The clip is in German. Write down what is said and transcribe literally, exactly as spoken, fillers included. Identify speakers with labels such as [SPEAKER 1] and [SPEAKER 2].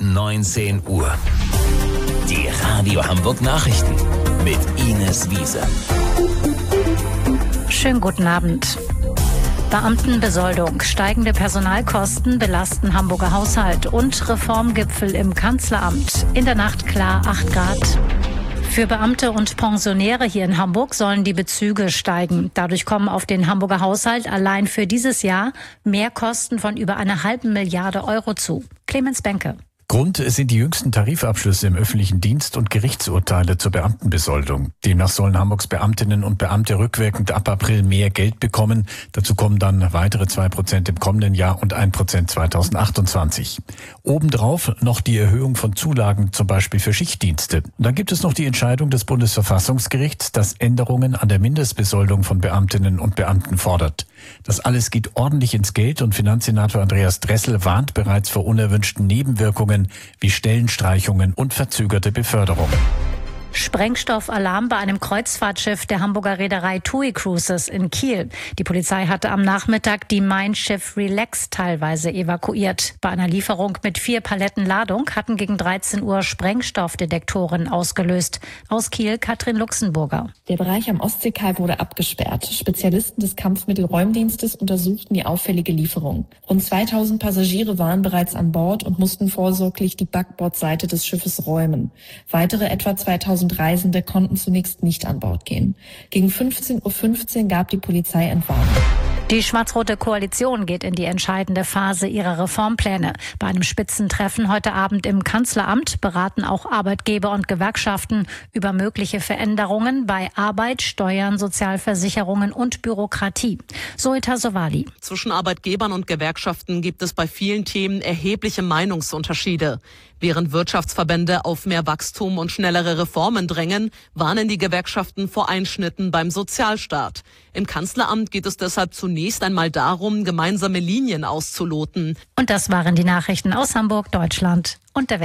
[SPEAKER 1] neunzehn Uhr. Die Radio Hamburg Nachrichten mit Ines Wiese.
[SPEAKER 2] Schönen guten Abend. Beamtenbesoldung, steigende Personalkosten belasten Hamburger Haushalt und Reformgipfel im Kanzleramt. In der Nacht klar acht Grad. Für Beamte und Pensionäre hier in Hamburg sollen die Bezüge steigen. Dadurch kommen auf den Hamburger Haushalt allein für dieses Jahr Mehrkosten von über einer halben Milliarde Euro zu. Clemens Benke.
[SPEAKER 3] Grund sind die jüngsten Tarifabschlüsse im öffentlichen Dienst und Gerichtsurteile zur Beamtenbesoldung. Demnach sollen Hamburgs Beamtinnen und Beamte rückwirkend ab April mehr Geld bekommen. Dazu kommen dann weitere zwei Prozent im kommenden Jahr und ein Prozent zweitausendachtundzwanzig. Obendrauf noch die Erhöhung von Zulagen, zum Beispiel für Schichtdienste. Und dann gibt es noch die Entscheidung des Bundesverfassungsgerichts, das Änderungen an der Mindestbesoldung von Beamtinnen und Beamten fordert. Das alles geht ordentlich ins Geld und Finanzsenator Andreas Dressel warnt bereits vor unerwünschten Nebenwirkungen wie Stellenstreichungen und verzögerte Beförderung.
[SPEAKER 2] Sprengstoffalarm bei einem Kreuzfahrtschiff der Hamburger Reederei TUI Cruises in Kiel. Die Polizei hatte am Nachmittag die Mein Schiff Relax teilweise evakuiert. Bei einer Lieferung mit vier Paletten Ladung hatten gegen dreizehn Uhr Sprengstoffdetektoren ausgelöst. Aus Kiel Katrin Luxemburger.
[SPEAKER 4] Der Bereich am Ostseekai wurde abgesperrt. Spezialisten des Kampfmittelräumdienstes untersuchten die auffällige Lieferung. Rund zweitausend Passagiere waren bereits an Bord und mussten vorsorglich die Backbordseite des Schiffes räumen. Weitere etwa zweitausend Reisende konnten zunächst nicht an Bord gehen. Gegen fünfzehn Uhr fünfzehn gab die Polizei Entwarnung.
[SPEAKER 2] Die schwarz-rote Koalition geht in die entscheidende Phase ihrer Reformpläne. Bei einem Spitzentreffen heute Abend im Kanzleramt beraten auch Arbeitgeber und Gewerkschaften über mögliche Veränderungen bei Arbeit, Steuern, Sozialversicherungen und Bürokratie. Zoita Sowali.
[SPEAKER 5] Zwischen Arbeitgebern und Gewerkschaften gibt es bei vielen Themen erhebliche Meinungsunterschiede. Während Wirtschaftsverbände auf mehr Wachstum und schnellere Reformen drängen, warnen die Gewerkschaften vor Einschnitten beim Sozialstaat. Im Kanzleramt geht es deshalb zunächst einmal darum, gemeinsame Linien auszuloten.
[SPEAKER 2] Und das waren die Nachrichten aus Hamburg, Deutschland und der Welt.